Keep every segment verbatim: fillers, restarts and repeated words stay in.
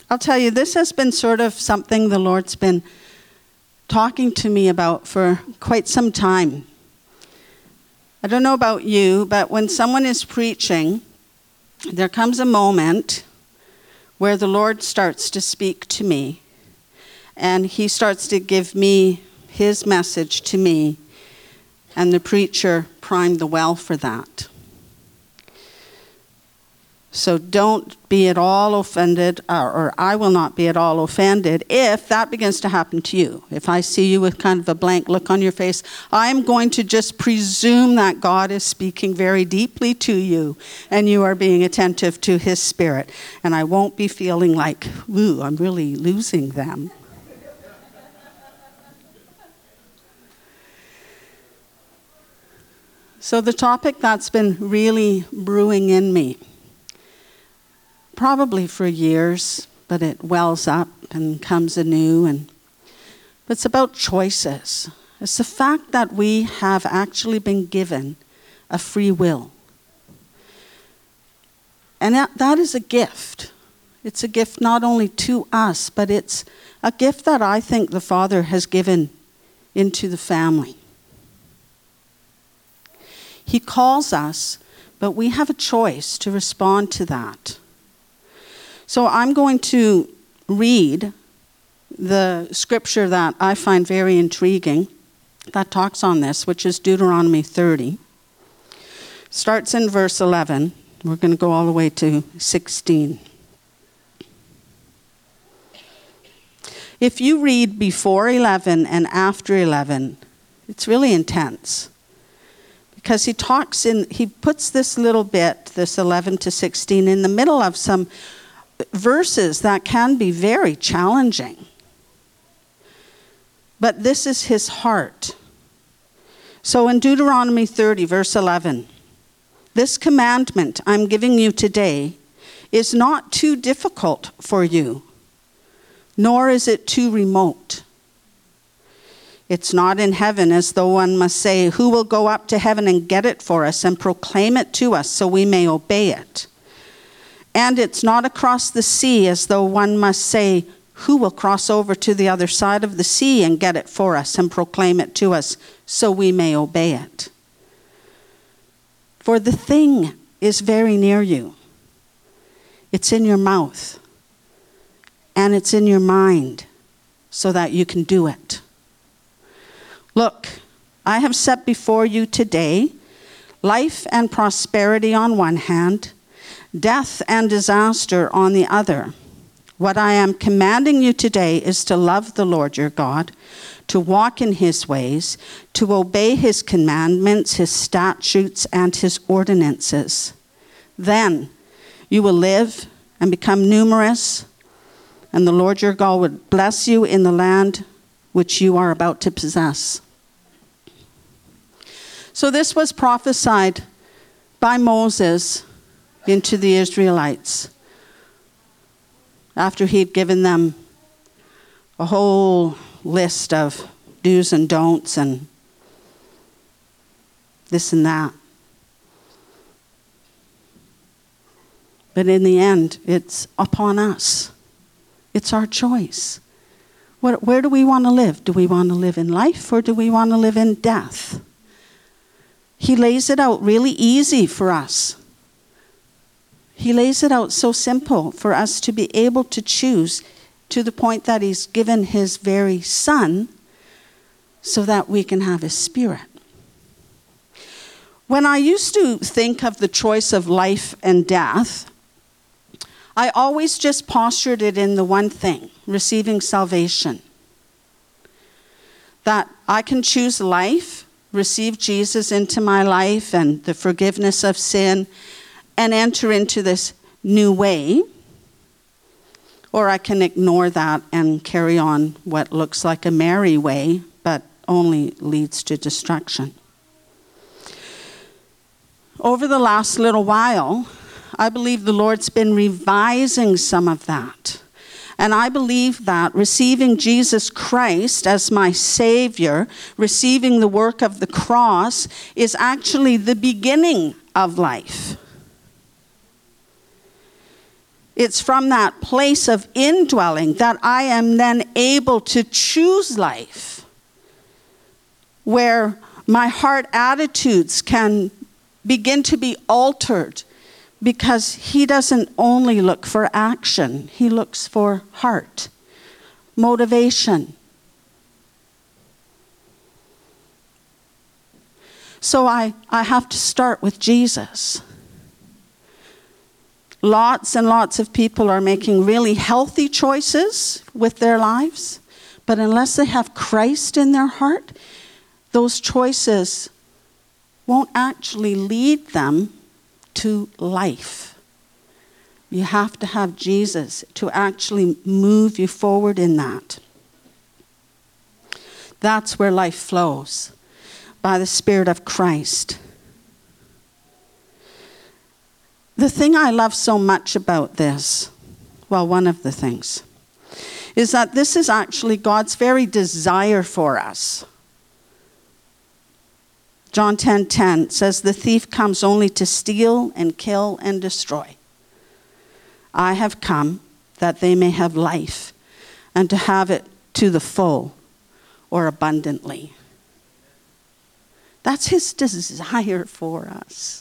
I'll tell you, this has been sort of something the Lord's been talking to me about for quite some time. I don't know about you, but when someone is preaching, there comes a moment where the Lord starts to speak to me, and he starts to give me his message to me, and the preacher primed the well for that. So don't be at all offended, or, or I will not be at all offended if that begins to happen to you. If I see you with kind of a blank look on your face, I'm going to just presume that God is speaking very deeply to you and you are being attentive to his spirit. And I won't be feeling like, ooh, I'm really losing them. So the topic that's been really brewing in me, probably for years, but it wells up and comes anew. And it's about choices. It's the fact that we have actually been given a free will. And that, that is a gift. It's a gift not only to us, but it's a gift that I think the Father has given into the family. He calls us, but we have a choice to respond to that. So I'm going to read the scripture that I find very intriguing that talks on this, which is Deuteronomy thirty. Starts in verse eleven. We're going to go all the way to sixteen. If you read before eleven and after eleven, it's really intense. Because he talks in, he puts this little bit, this eleven to sixteen, in the middle of some verses that can be very challenging. But this is his heart. So in Deuteronomy thirty, verse eleven, this commandment I'm giving you today is not too difficult for you, nor is it too remote. It's not in heaven as though one must say, who will go up to heaven and get it for us and proclaim it to us so we may obey it? And it's not across the sea as though one must say, who will cross over to the other side of the sea and get it for us and proclaim it to us so we may obey it? For the thing is very near you. It's in your mouth and it's in your mind so that you can do it. Look, I have set before you today life and prosperity on one hand, death and disaster on the other. What I am commanding you today is to love the Lord your God, to walk in his ways, to obey his commandments, his statutes, and his ordinances. Then you will live and become numerous, and the Lord your God will bless you in the land which you are about to possess. So this was prophesied by Moses into the Israelites after he'd given them a whole list of do's and don'ts and this and that. But in the end, it's upon us. It's our choice. What, where do we want to live? Do we want to live in life or do we want to live in death? He lays it out really easy for us. He lays it out so simple for us to be able to choose, to the point that he's given his very son so that we can have his spirit. When I used to think of the choice of life and death, I always just postured it in the one thing, receiving salvation. That I can choose life, receive Jesus into my life and the forgiveness of sin, and enter into this new way. Or I can ignore that and carry on what looks like a merry way, but only leads to destruction. Over the last little while, I believe the Lord's been revising some of that. And I believe that receiving Jesus Christ as my Savior, receiving the work of the cross, is actually the beginning of life. It's from that place of indwelling that I am then able to choose life, where my heart attitudes can begin to be altered, because he doesn't only look for action, he looks for heart, motivation. So I, I have to start with Jesus. Lots and lots of people are making really healthy choices with their lives, but unless they have Christ in their heart, those choices won't actually lead them to life. You have to have Jesus to actually move you forward in that. That's where life flows, by the Spirit of Christ. The thing I love so much about this, well, one of the things, is that this is actually God's very desire for us. John ten ten says, the thief comes only to steal and kill and destroy. I have come that they may have life, and to have it to the full or abundantly. That's his desire for us.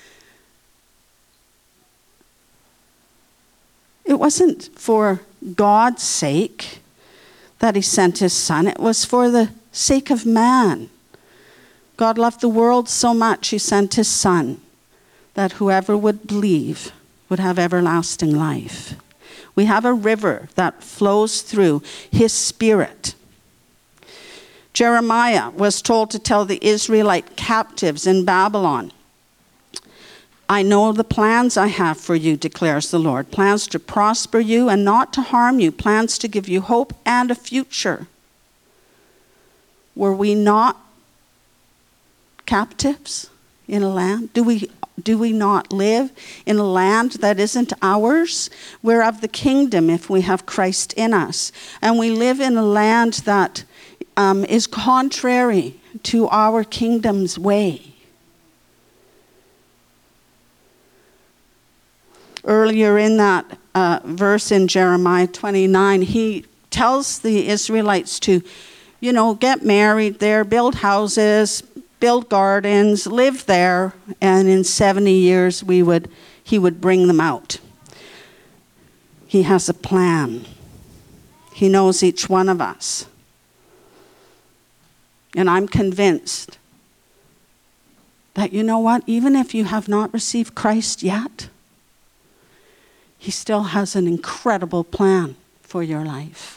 It wasn't for God's sake that he sent his son. It was for the sake of man. God loved the world so much, he sent his son, that whoever would believe would have everlasting life. We have a river that flows through his Spirit. Jeremiah was told to tell the Israelite captives in Babylon, I know the plans I have for you, declares the Lord. Plans to prosper you and not to harm you. Plans to give you hope and a future. Were we not captives in a land? Do we, do we not live in a land that isn't ours? We're of the kingdom if we have Christ in us. And we live in a land that um, is contrary to our kingdom's way. Earlier in that uh, verse in Jeremiah twenty-nine, he tells the Israelites to, you know, get married there, build houses, build gardens, live there, and in seventy years we would, he would bring them out. He has a plan. He knows each one of us. And I'm convinced that, you know what, even if you have not received Christ yet, he still has an incredible plan for your life.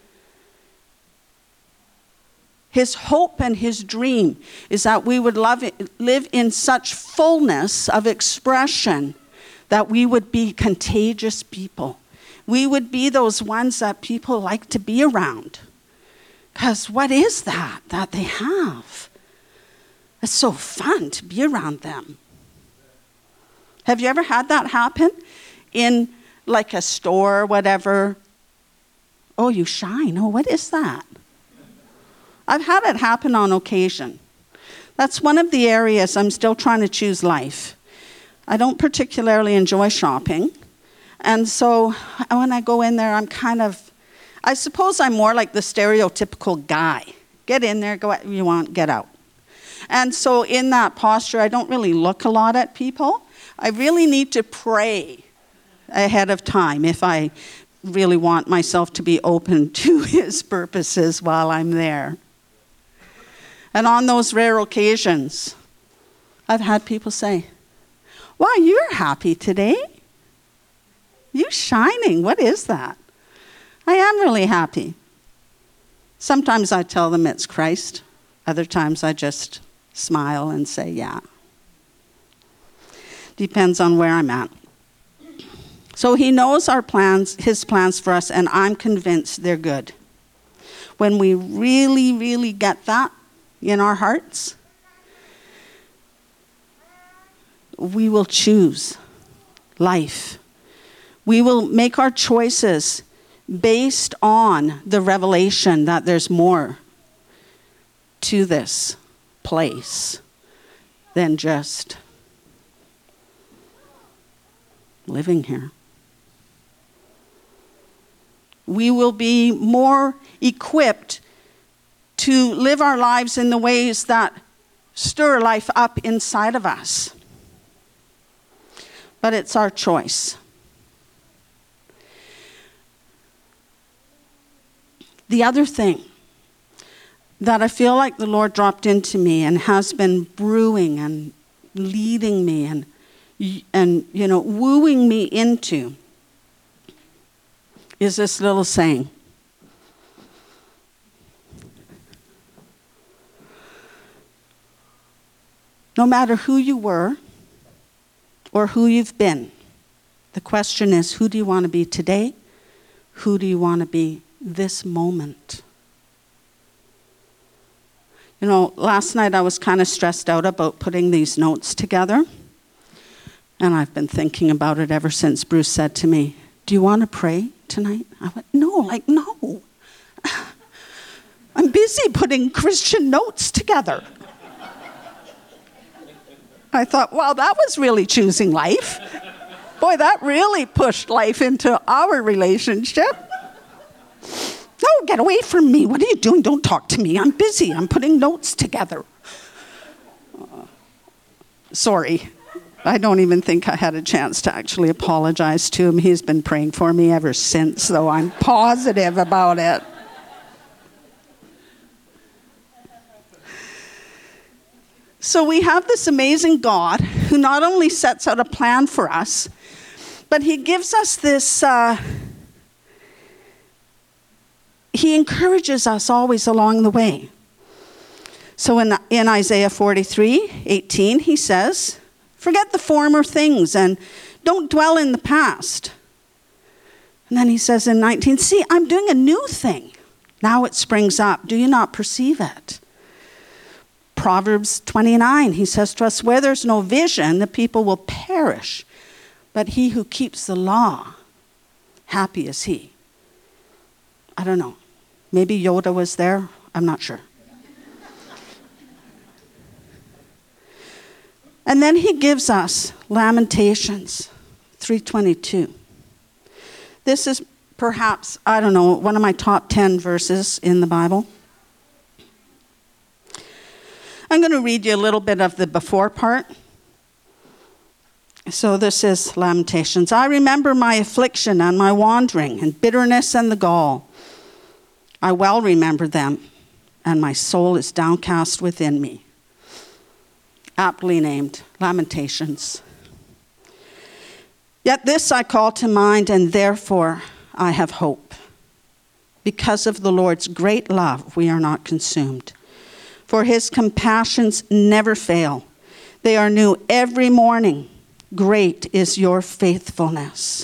His hope and his dream is that we would love it, live in such fullness of expression that we would be contagious people. We would be those ones that people like to be around. Because what is that that they have? It's so fun to be around them. Have you ever had that happen? In like a store or whatever? Oh, you shine. Oh, what is that? I've had it happen on occasion. That's one of the areas I'm still trying to choose life. I don't particularly enjoy shopping. And so when I go in there, I'm kind of, I suppose I'm more like the stereotypical guy. Get in there, go what you want, get out. And so in that posture, I don't really look a lot at people. I really need to pray ahead of time if I really want myself to be open to his purposes while I'm there. And on those rare occasions, I've had people say, wow, you're happy today. You're shining. What is that? I am really happy. Sometimes I tell them it's Christ. Other times I just smile and say, yeah. Depends on where I'm at. So he knows our plans, his plans for us, and I'm convinced they're good. When we really, really get that in our hearts, we will choose life. We will make our choices based on the revelation that there's more to this place than just living here. we will be more equipped to live our lives in the ways that stir life up inside of us. But it's our choice. The other thing that I feel like the Lord dropped into me and has been brewing and leading me and, and you know, wooing me into is this little saying. No matter who you were or who you've been, the question is, who do you want to be today? Who do you want to be this moment? You know, last night I was kind of stressed out about putting these notes together. And I've been thinking about it ever since Bruce said to me, do you want to pray tonight? I went, no, like, no. I'm busy putting Christian notes together. I thought, wow, that was really choosing life. Boy, that really pushed life into our relationship. No, get away from me. What are you doing? Don't talk to me. I'm busy. I'm putting notes together. Uh, sorry. I don't even think I had a chance to actually apologize to him. He's been praying for me ever since, though I'm positive about it. So we have this amazing God who not only sets out a plan for us, but he gives us this... Uh, He encourages us always along the way. So in, in Isaiah forty-three eighteen, he says, forget the former things and don't dwell in the past. And then he says in nineteen, see, I'm doing a new thing. Now it springs up. Do you not perceive it? Proverbs twenty-nine, he says to us, where there's no vision, the people will perish. But he who keeps the law, happy is he. I don't know. Maybe Yoda was there. I'm not sure. And then he gives us Lamentations three twenty-two. This is perhaps, I don't know, one of my top ten verses in the Bible. I'm going to read you a little bit of the before part. So this is Lamentations. I remember my affliction and my wandering and bitterness and the gall. I well remember them, and my soul is downcast within me. Aptly named, Lamentations. Yet this I call to mind, and therefore I have hope. Because of the Lord's great love, we are not consumed. For his compassions never fail. They are new every morning. Great is your faithfulness.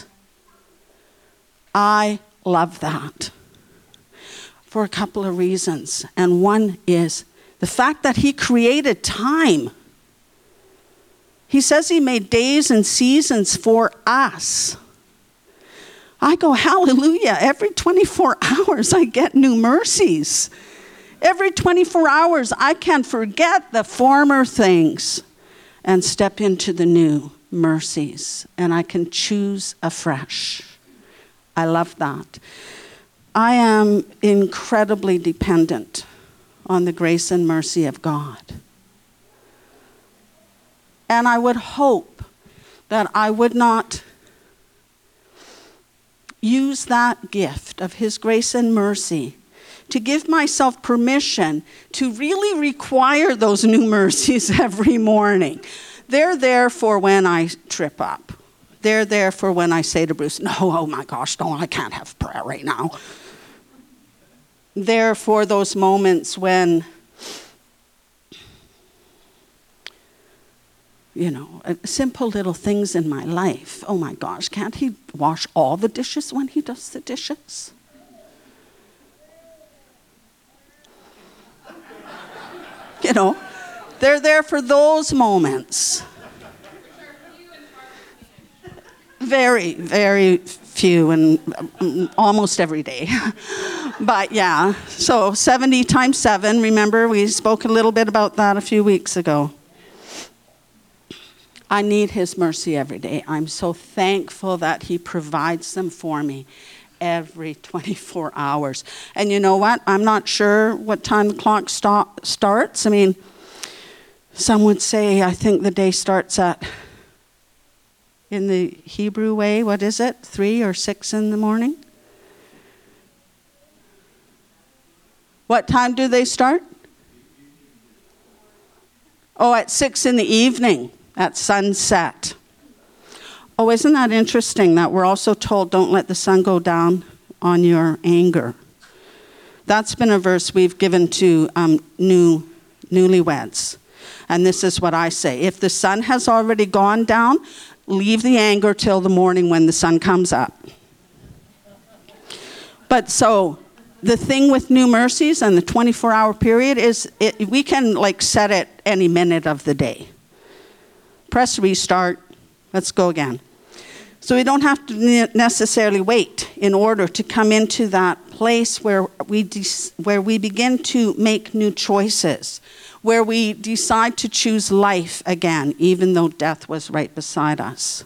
I love that. For a couple of reasons. And one is the fact that he created time. He says he made days and seasons for us. I go, hallelujah. Every twenty-four hours I get new mercies. Every twenty-four hours I can forget the former things and step into the new mercies. And I can choose afresh. I love that. I am incredibly dependent on the grace and mercy of God. And I would hope that I would not use that gift of his grace and mercy to give myself permission to really require those new mercies every morning. They're there for when I trip up. They're there for when I say to Bruce, no, oh my gosh, no, I can't have prayer right now. There for those moments when, you know, simple little things in my life. Oh my gosh, can't he wash all the dishes when he does the dishes? You know, they're there for those moments. Very, very few and um, almost every day. But yeah, so seventy times seven, remember we spoke a little bit about that a few weeks ago. I need his mercy every day. I'm so thankful that he provides them for me every twenty-four hours. And you know what? I'm not sure what time the clock stop, starts. I mean, some would say, I think the day starts at, in the Hebrew way, what is it? Three or six in the morning? What time do they start? Oh, at six in the evening, at sunset. Oh, isn't that interesting that we're also told, don't let the sun go down on your anger. That's been a verse we've given to um, new newlyweds. And this is what I say. If the sun has already gone down, leave the anger till the morning when the sun comes up. But so the thing with New Mercies and the twenty-four hour period is it, we can like set it any minute of the day. Press restart. Let's go again. So we don't have to necessarily wait in order to come into that place where we de- where we begin to make new choices, where we decide to choose life again, even though death was right beside us.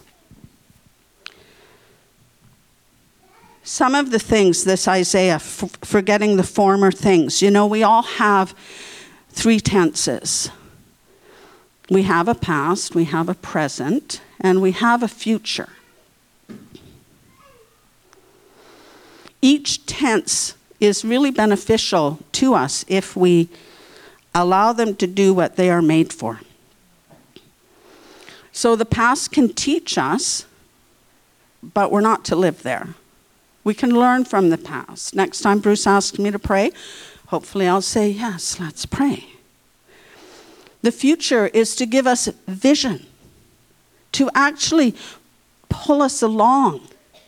Some of the things, this Isaiah, f- forgetting the former things. You know, we all have three tenses. We have a past, we have a present, and we have a future. Each tense is really beneficial to us if we allow them to do what they are made for. So the past can teach us, but we're not to live there. We can learn from the past. Next time Bruce asks me to pray, hopefully I'll say, yes, let's pray. The future is to give us vision, to actually pull us along.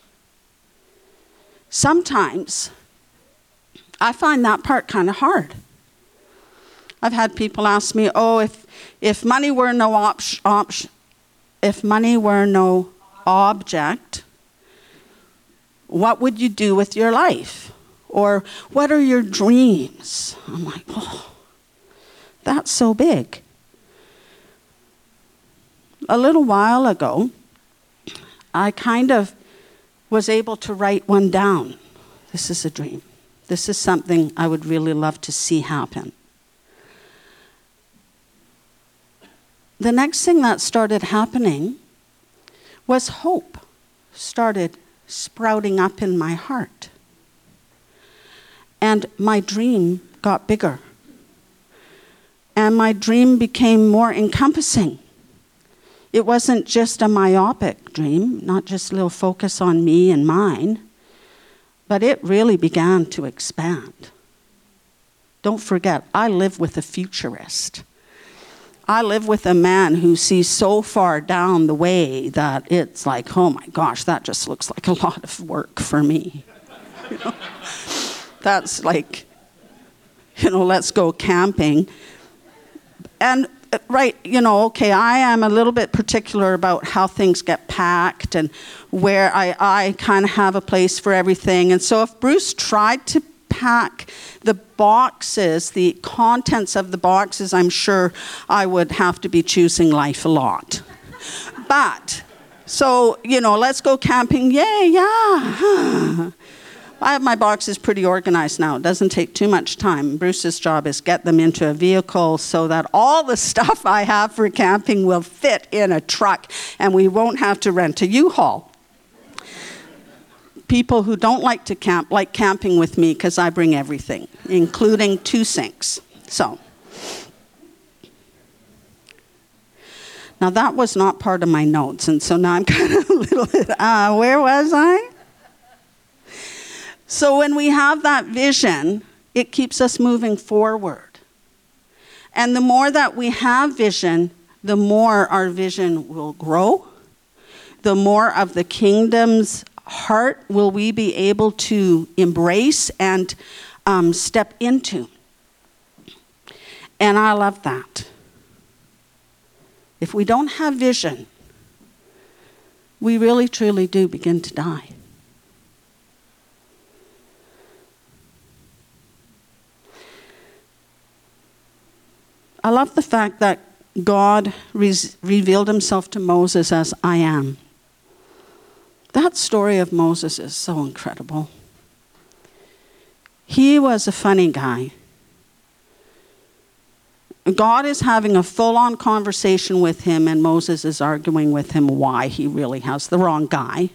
Sometimes I find that part kind of hard. I've had people ask me, oh, if if money were no op- op- if money were no object, what would you do with your life? Or what are your dreams? I'm like, oh, that's so big. A little while ago, I kind of was able to write one down. This is a dream. This is something I would really love to see happen. The next thing that started happening was hope started sprouting up in my heart. And my dream got bigger. And my dream became more encompassing. It wasn't just a myopic dream, not just a little focus on me and mine, but it really began to expand. Don't forget, I live with a futurist. I live with a man who sees so far down the way that it's like, oh my gosh, that just looks like a lot of work for me. You know? That's like, you know, let's go camping. And right, you know, okay, I am a little bit particular about how things get packed and where I, I kind of have a place for everything. And so if Bruce tried to pack the boxes, the contents of the boxes, I'm sure I would have to be choosing life a lot. But, so, you know, let's go camping. Yay, yeah. I have my boxes pretty organized now. It doesn't take too much time. Bruce's job is get them into a vehicle so that all the stuff I have for camping will fit in a truck and we won't have to rent a U-Haul. People who don't like to camp like camping with me because I bring everything, including two sinks. So, now that was not part of my notes, and so now I'm kind of a little bit, uh, where was I? So when we have that vision, it keeps us moving forward. And the more that we have vision, the more our vision will grow. The more of the kingdom's heart will we be able to embrace and um, step into. And I love that. If we don't have vision, we really truly do begin to die. I love the fact that God re- revealed himself to Moses as I am. That story of Moses is so incredible. He was a funny guy. God is having a full-on conversation with him, and Moses is arguing with him why he really has the wrong guy.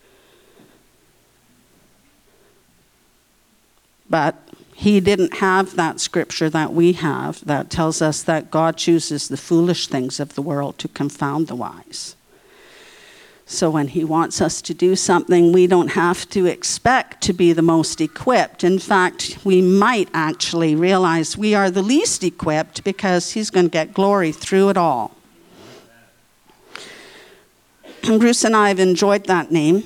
But he didn't have that scripture that we have that tells us that God chooses the foolish things of the world to confound the wise. So when he wants us to do something, we don't have to expect to be the most equipped. In fact, we might actually realize we are the least equipped because he's going to get glory through it all. And Bruce and I have enjoyed that name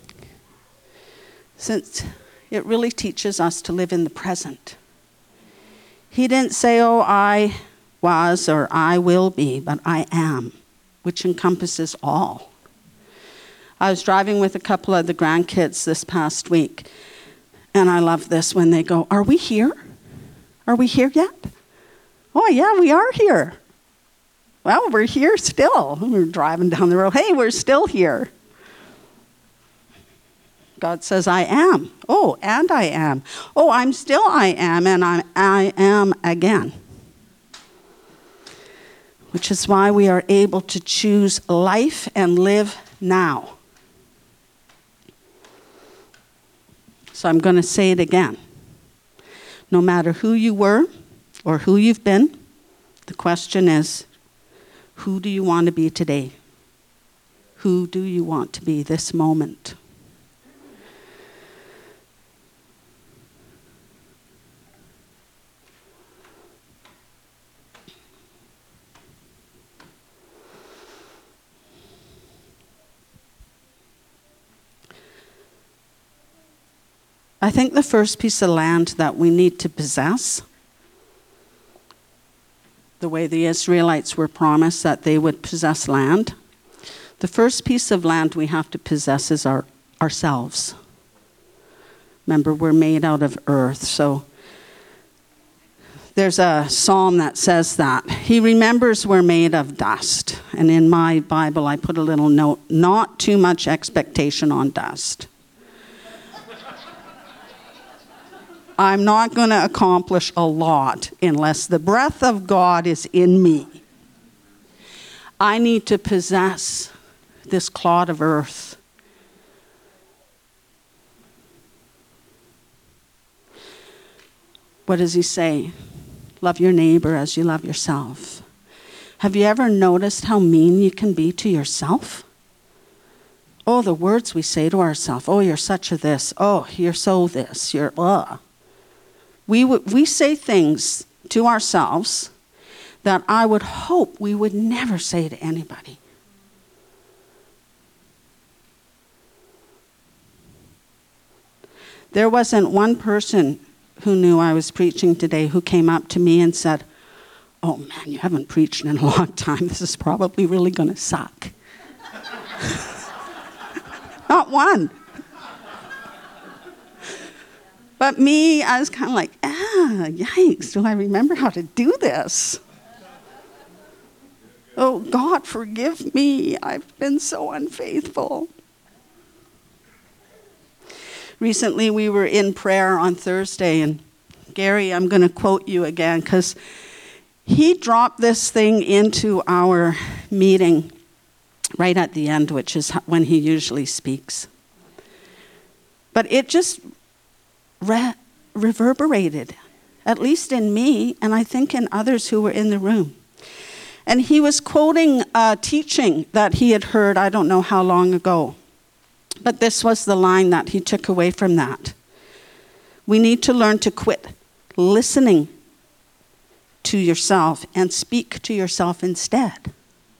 since it really teaches us to live in the present. He didn't say, oh, I was or I will be, but I am, which encompasses all. I was driving with a couple of the grandkids this past week, and I love this when they go, are we here? Are we here yet? Oh, yeah, we are here. Well, we're here still. We're driving down the road. Hey, we're still here. God says, I am. Oh, and I am. Oh, I'm still I am, and I'm, I am again. Which is why we are able to choose life and live now. So I'm going to say it again. No matter who you were or who you've been, the question is, who do you want to be today? Who do you want to be this moment? I think the first piece of land that we need to possess, the way the Israelites were promised that they would possess land, the first piece of land we have to possess is our, ourselves. Remember, we're made out of earth, so there's a psalm that says that. He remembers we're made of dust. And in my Bible, I put a little note, not too much expectation on dust. I'm not going to accomplish a lot unless the breath of God is in me. I need to possess this clod of earth. What does he say? Love your neighbor as you love yourself. Have you ever noticed how mean you can be to yourself? Oh, the words we say to ourselves. Oh, you're such a this. Oh, you're so this. You're, ugh. We, w- we say things to ourselves that I would hope we would never say to anybody. There wasn't one person who knew I was preaching today who came up to me and said, oh man, you haven't preached in a long time. This is probably really going to suck. Not one. But me, I was kind of like, ah, yikes, do I remember how to do this? Oh, God, forgive me. I've been so unfaithful. Recently, we were in prayer on Thursday, and Gary, I'm going to quote you again, because he dropped this thing into our meeting right at the end, which is when he usually speaks. But it just Re- reverberated, at least in me, and I think in others who were in the room. And he was quoting a teaching that he had heard, I don't know how long ago. But this was the line that he took away from that. We need to learn to quit listening to yourself and speak to yourself instead.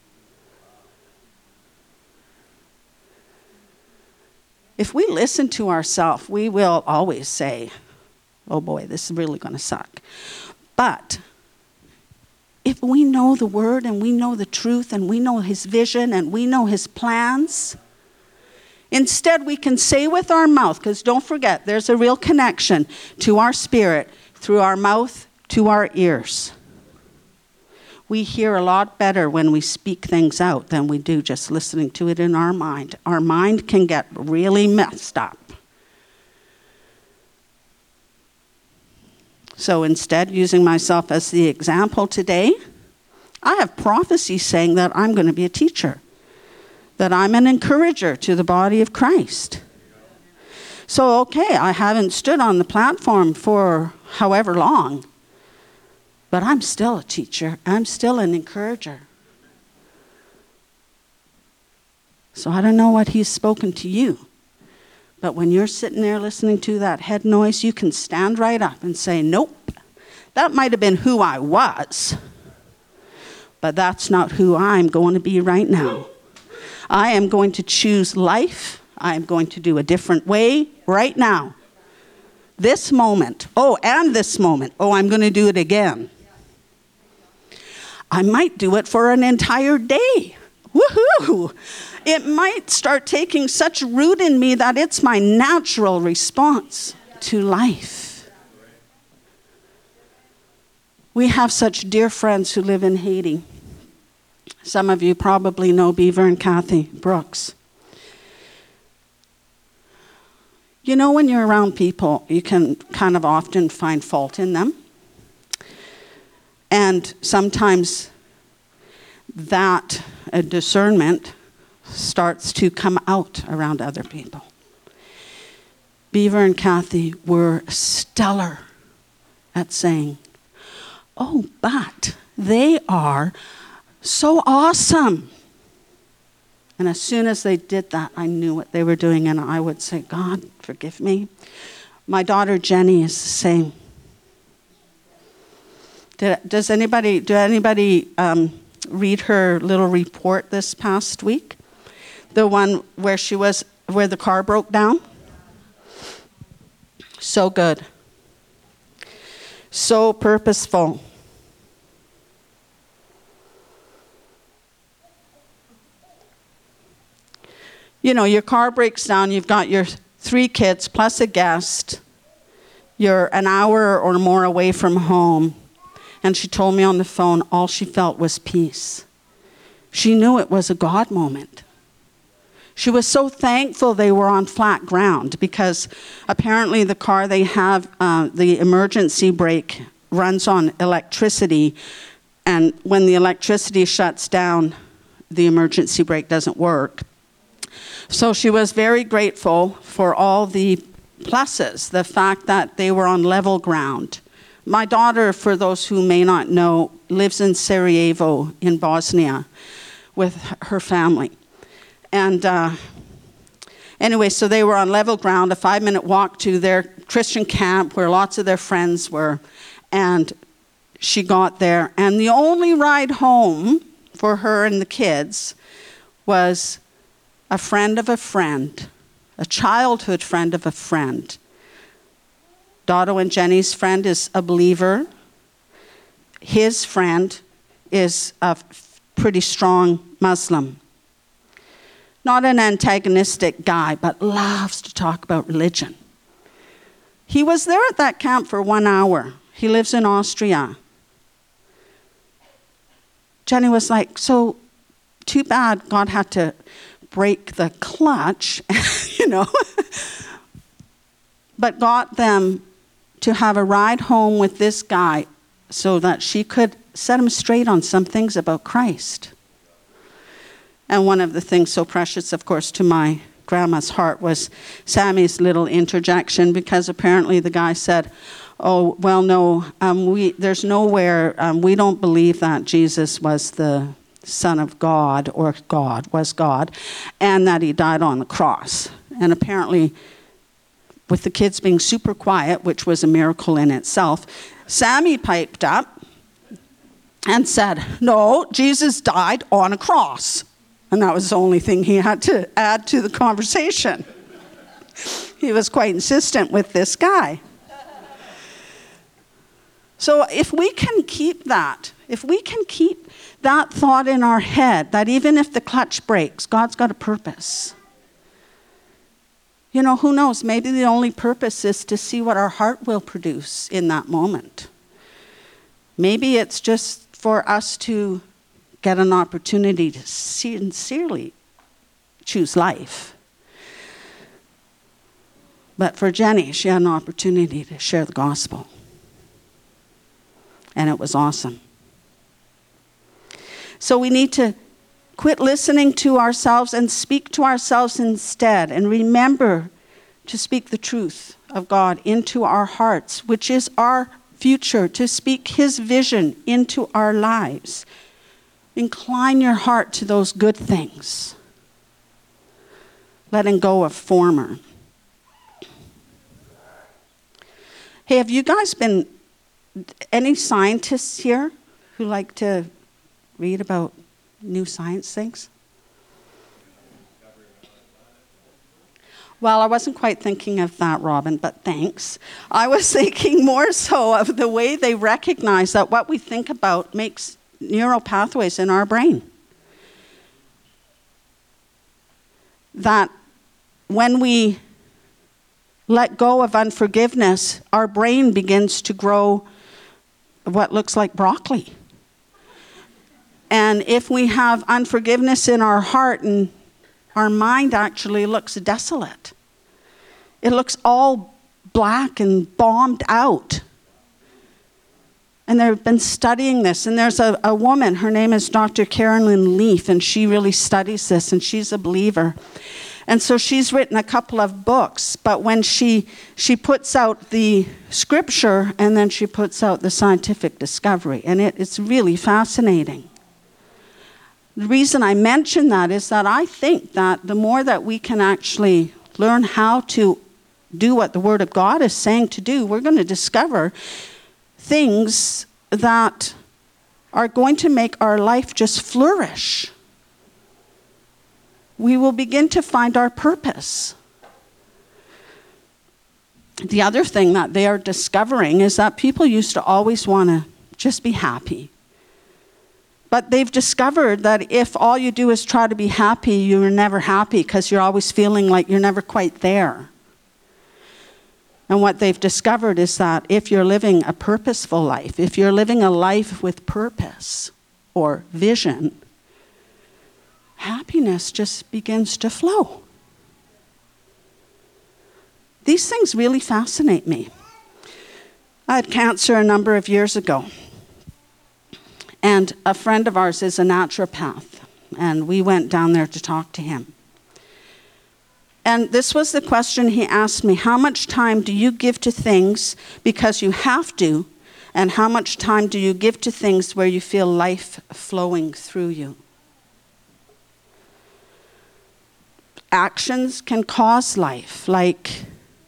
If we listen to ourselves, we will always say, oh boy, this is really going to suck. But if we know the word and we know the truth and we know his vision and we know his plans, instead we can say with our mouth, because don't forget, there's a real connection to our spirit through our mouth to our ears. We hear a lot better when we speak things out than we do just listening to it in our mind. Our mind can get really messed up. So instead, using myself as the example today, I have prophecy saying that I'm going to be a teacher, that I'm an encourager to the body of Christ. So, okay, I haven't stood on the platform for however long, but I'm still a teacher. I'm still an encourager. So I don't know what he's spoken to you, but when you're sitting there listening to that head noise, you can stand right up and say, nope, that might have been who I was, but that's not who I'm going to be right now. I am going to choose life. I am going to do a different way right now. This moment. Oh, and this moment. Oh, I'm going to do it again. I might do it for an entire day. Woohoo! It might start taking such root in me that it's my natural response to life. We have such dear friends who live in Haiti. Some of you probably know Beaver and Kathy Brooks. You know, when you're around people, you can kind of often find fault in them. And sometimes that uh, discernment starts to come out around other people. Beaver and Kathy were stellar at saying, oh, but they are so awesome. And as soon as they did that, I knew what they were doing, and I would say, God, forgive me. My daughter Jenny is the same. Did, does anybody, do anybody um, read her little report this past week? The one where she was, where the car broke down? So good. So purposeful. You know, your car breaks down, you've got your three kids plus a guest. You're an hour or more away from home. And she told me on the phone, all she felt was peace. She knew it was a God moment. She was so thankful they were on flat ground because apparently the car they have, uh, the emergency brake runs on electricity. And when the electricity shuts down, the emergency brake doesn't work. So she was very grateful for all the pluses, the fact that they were on level ground. My daughter, for those who may not know, lives in Sarajevo in Bosnia with her family. And uh, anyway, so they were on level ground, a five-minute walk to their Christian camp where lots of their friends were. And she got there. And the only ride home for her and the kids was a friend of a friend, a childhood friend of a friend. Dotto and Jenny's friend is a believer. His friend is a pretty strong Muslim. Not an antagonistic guy, but loves to talk about religion. He was there at that camp for one hour. He lives in Austria. Jenny was like, so too bad God had to break the clutch, you know, but got them to have a ride home with this guy so that she could set him straight on some things about Christ. And one of the things so precious, of course, to my grandma's heart was Sammy's little interjection, because apparently the guy said, oh, well, no, um, we there's nowhere, um, we don't believe that Jesus was the Son of God, or God was God, and that he died on the cross. And apparently, with the kids being super quiet, which was a miracle in itself, Sammy piped up and said, no, Jesus died on a cross. And that was the only thing he had to add to the conversation. He was quite insistent with this guy. So if we can keep that, if we can keep that thought in our head, that even if the clutch breaks, God's got a purpose. You know, who knows? Maybe the only purpose is to see what our heart will produce in that moment. Maybe it's just for us to get an opportunity to sincerely choose life. But for Jenny, she had an opportunity to share the gospel. And it was awesome. So we need to quit listening to ourselves and speak to ourselves instead. And remember to speak the truth of God into our hearts, which is our future, to speak his vision into our lives. Incline your heart to those good things. Letting go of former. Hey, have you guys been, any scientists here who like to read about new science things? Well, I wasn't quite thinking of that, Robin, but thanks. I was thinking more so of the way they recognize that what we think about makes neural pathways in our brain. That when we let go of unforgiveness, our brain begins to grow what looks like broccoli. And if we have unforgiveness in our heart, and our mind actually looks desolate. It looks all black and bombed out. And they've been studying this. And there's a, a woman, her name is Doctor Carolyn Leaf, and she really studies this, and she's a believer. And so she's written a couple of books, but when she she puts out the scripture, and then she puts out the scientific discovery, and it, it's really fascinating. The reason I mention that is that I think that the more that we can actually learn how to do what the Word of God is saying to do, we're going to discover things that are going to make our life just flourish. We will begin to find our purpose. The other thing that they are discovering is that people used to always want to just be happy. But they've discovered that if all you do is try to be happy, you're never happy because you're always feeling like you're never quite there. And what they've discovered is that if you're living a purposeful life, if you're living a life with purpose or vision, happiness just begins to flow. These things really fascinate me. I had cancer a number of years ago. And a friend of ours is a naturopath, and we went down there to talk to him. And this was the question he asked me: how much time do you give to things because you have to, and how much time do you give to things where you feel life flowing through you? Actions can cause life, like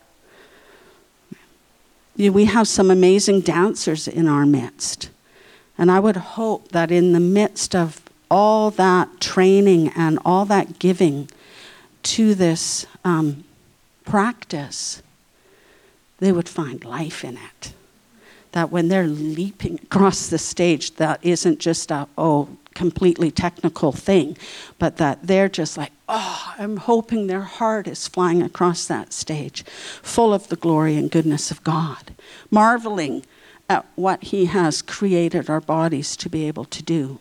we have some amazing dancers in our midst. And I would hope that in the midst of all that training and all that giving to this um, practice, they would find life in it. That when they're leaping across the stage, that isn't just a, oh, completely technical thing, but that they're just like, oh, I'm hoping their heart is flying across that stage, full of the glory and goodness of God, marveling at what he has created our bodies to be able to do,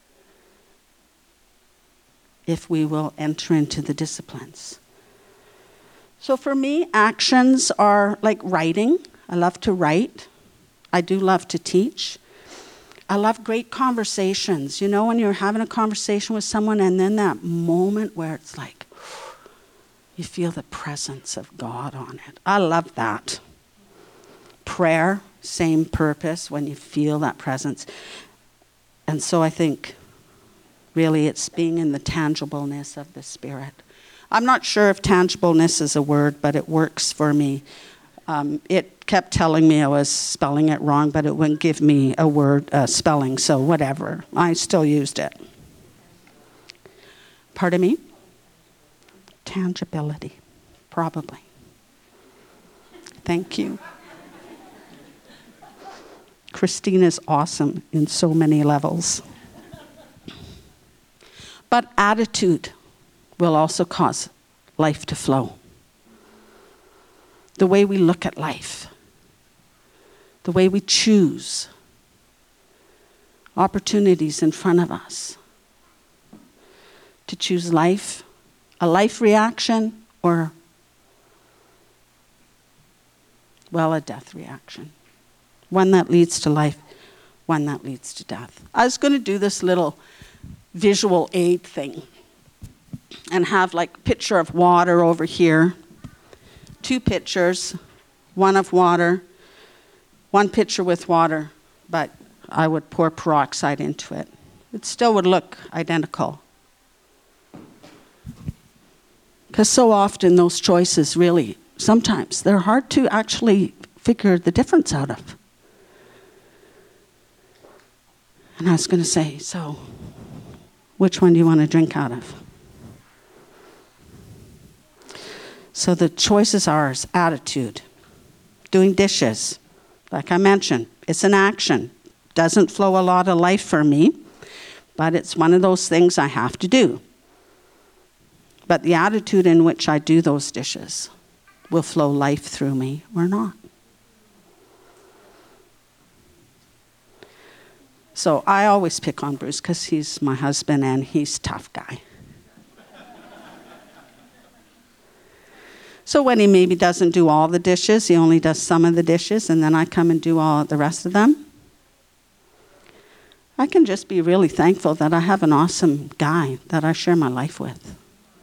if we will enter into the disciplines. So for me, actions are like writing. I love to write. I do love to teach. I love great conversations. You know, when you're having a conversation with someone and then that moment where it's like, you feel the presence of God on it. I love that. Prayer, same purpose, when you feel that presence. And so I think really it's being in the tangibleness of the Spirit. I'm not sure if tangibleness is a word, but it works for me. Um, it kept telling me I was spelling it wrong, but it wouldn't give me a word uh, spelling, so whatever. I still used it. Pardon me? Tangibility, probably. Thank you. Christine is awesome in so many levels. But attitude will also cause life to flow. The way we look at life, the way we choose opportunities in front of us, to choose life, a life reaction, or, well, a death reaction. One that leads to life one that leads to death. I was going to do this little visual aid thing and have like a pitcher of water over here, two pitchers, one of water, one pitcher with water, but I would pour peroxide into it. It still would look identical. Because so often those choices really, sometimes they're hard to actually figure the difference out of. And I was going to say, so which one do you want to drink out of? So the choices are attitude. Doing dishes, like I mentioned, it's an action. Doesn't flow a lot of life for me, but it's one of those things I have to do. But the attitude in which I do those dishes will flow life through me or not. So I always pick on Bruce because he's my husband and he's a tough guy. So when he maybe doesn't do all the dishes, he only does some of the dishes, and then I come and do all the rest of them, I can just be really thankful that I have an awesome guy that I share my life with.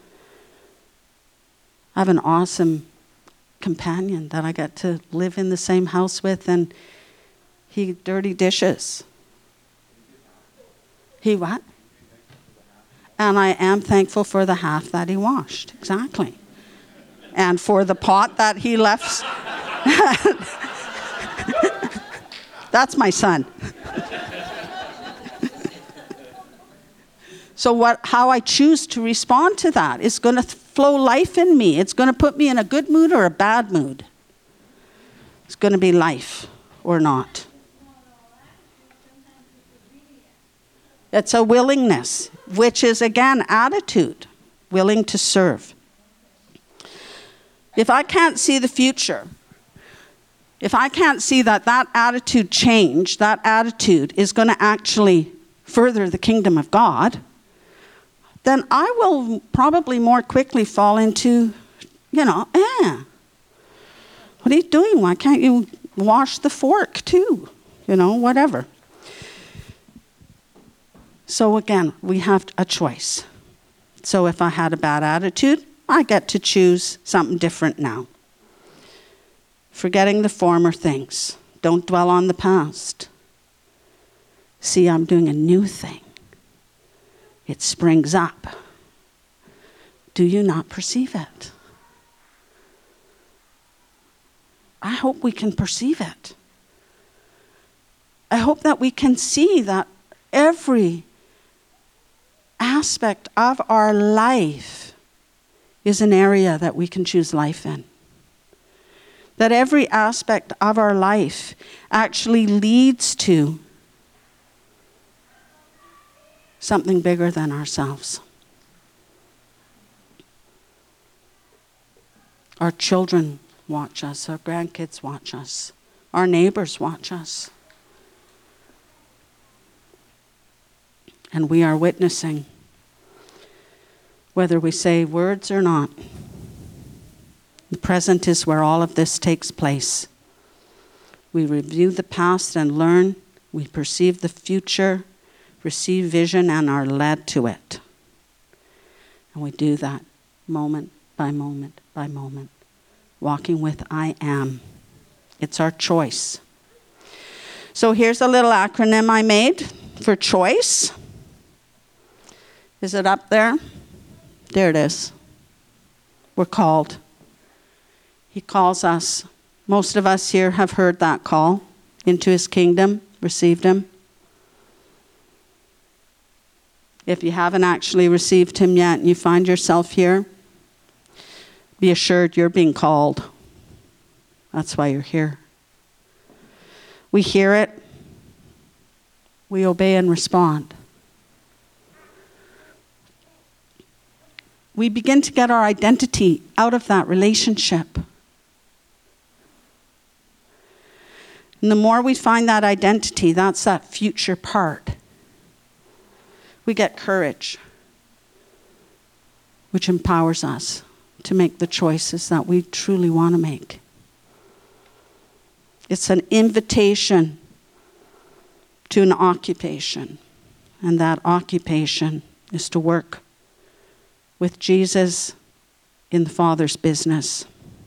I have an awesome companion that I get to live in the same house with, and he dirty dishes. He what? And I am thankful for the half that he washed. Exactly. And for the pot that he left. That's my son. So what? How I choose to respond to that is going to flow life in me. It's going to put me in a good mood or a bad mood. It's going to be life or not. It's a willingness, which is, again, attitude, willing to serve. If I can't see the future, if I can't see that that attitude change, that attitude is going to actually further the kingdom of God, then I will probably more quickly fall into, you know, eh, what are you doing? Why can't you wash the fork too? You know, whatever. So again, we have a choice. So if I had a bad attitude, I get to choose something different now. Forgetting the former things. Don't dwell on the past. See, I'm doing a new thing. It springs up. Do you not perceive it? I hope we can perceive it. I hope that we can see that every aspect of our life is an area that we can choose life in. That every aspect of our life actually leads to something bigger than ourselves. Our children watch us, our grandkids watch us, our neighbors watch us. And we are witnessing, whether we say words or not. The present is where all of this takes place. We review the past and learn. We perceive the future, receive vision, and are led to it. And we do that moment by moment by moment, walking with I am. It's our choice. So here's a little acronym I made for choice. Is it up there? There it is. We're called. He calls us. Most of us here have heard that call into his kingdom, received him. If you haven't actually received him yet and you find yourself here, be assured you're being called. That's why you're here. We hear it. We obey and respond. We begin to get our identity out of that relationship. And the more we find that identity, that's that future part. We get courage, which empowers us to make the choices that we truly want to make. It's an invitation to an occupation. And that occupation is to work with Jesus in the Father's business.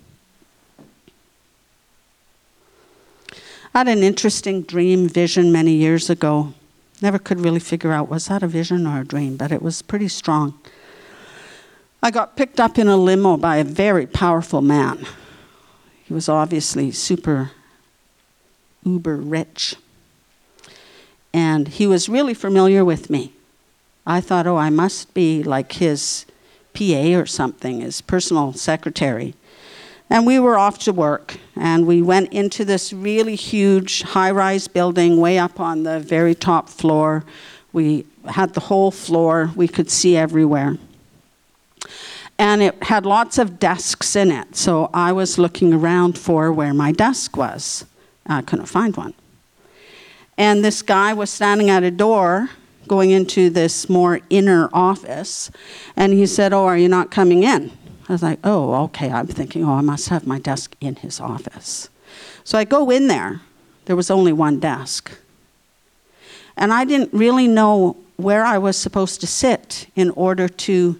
I had an interesting dream vision many years ago. Never could really figure out, was that a vision or a dream? But it was pretty strong. I got picked up in a limo by a very powerful man. He was obviously super, uber rich. And he was really familiar with me. I thought, oh, I must be like his P A or something, his personal secretary. And we were off to work, and we went into this really huge high-rise building way up on the very top floor. We had the whole floor. We could see everywhere. And it had lots of desks in it, so I was looking around for where my desk was. I couldn't find one. And this guy was standing at a door going into this more inner office, and he said, oh, are you not coming in? I was like, oh, okay. I'm thinking, oh, I must have my desk in his office. So I go in there. There was only one desk. And I didn't really know where I was supposed to sit in order to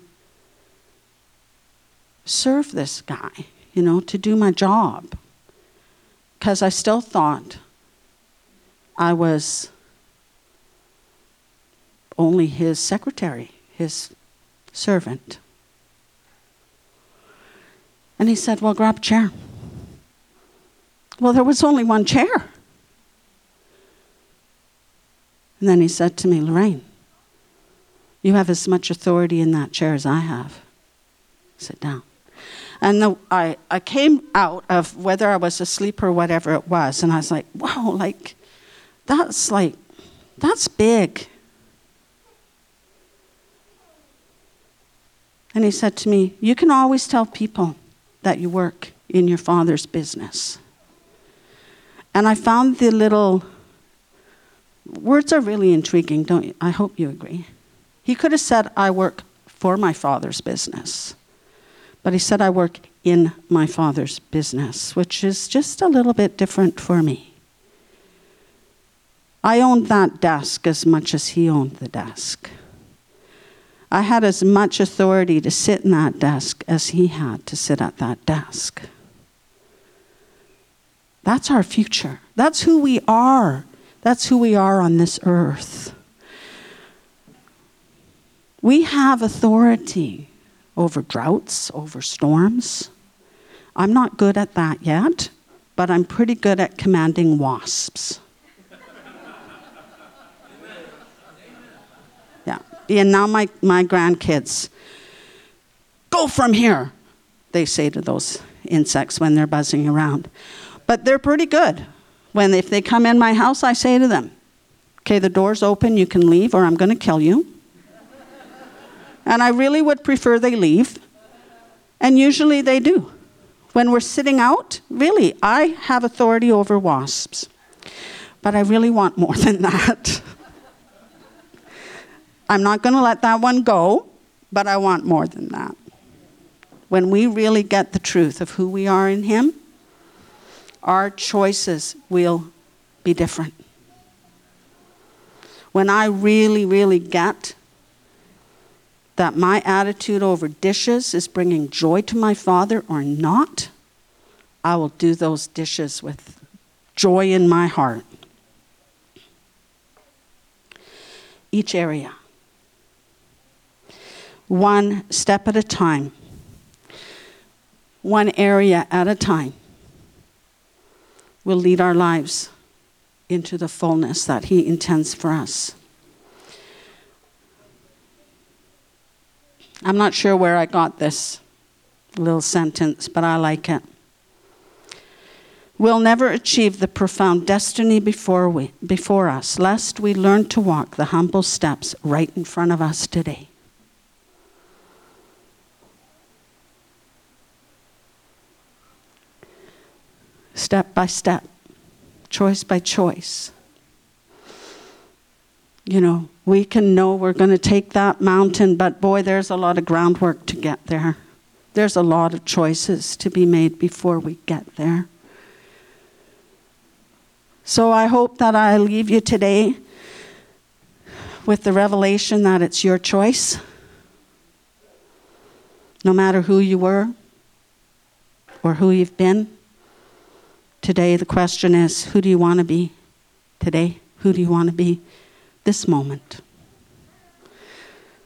serve this guy, you know, to do my job. Because I still thought I was only his secretary, his servant. And he said, well, grab a chair. Well, there was only one chair. And then he said to me, Lorraine, you have as much authority in that chair as I have. Sit down. And the, I, I came out of whether I was asleep or whatever it was, and I was like, wow, like, that's like, that's big. And he said to me, you can always tell people that you work in your Father's business. And I found the little, words are really intriguing, don't you? I hope you agree. He could have said, I work for my Father's business. But he said, I work in my Father's business, which is just a little bit different for me. I owned that desk as much as he owned the desk. I had as much authority to sit in that desk as he had to sit at that desk. That's our future. That's who we are. That's who we are on this earth. We have authority over droughts, over storms. I'm not good at that yet, but I'm pretty good at commanding wasps. Yeah. And now my, my grandkids, go from here, they say to those insects when they're buzzing around. But they're pretty good. When if they come in my house, I say to them, okay, the door's open, you can leave, or I'm going to kill you. And I really would prefer they leave. And usually they do. When we're sitting out, really, I have authority over wasps. But I really want more than that. I'm not going to let that one go, but I want more than that. When we really get the truth of who we are in Him, our choices will be different. When I really, really get that my attitude over dishes is bringing joy to my Father or not, I will do those dishes with joy in my heart. Each area. One step at a time. One area at a time will lead our lives into the fullness that He intends for us. I'm not sure where I got this little sentence, but I like it. We'll never achieve the profound destiny before we, before us, lest we learn to walk the humble steps right in front of us today. Step by step, choice by choice. You know, we can know we're going to take that mountain, but boy, there's a lot of groundwork to get there. There's a lot of choices to be made before we get there. So I hope that I leave you today with the revelation that it's your choice, no matter who you were or who you've been. Today the question is, who do you want to be today? Who do you want to be this moment?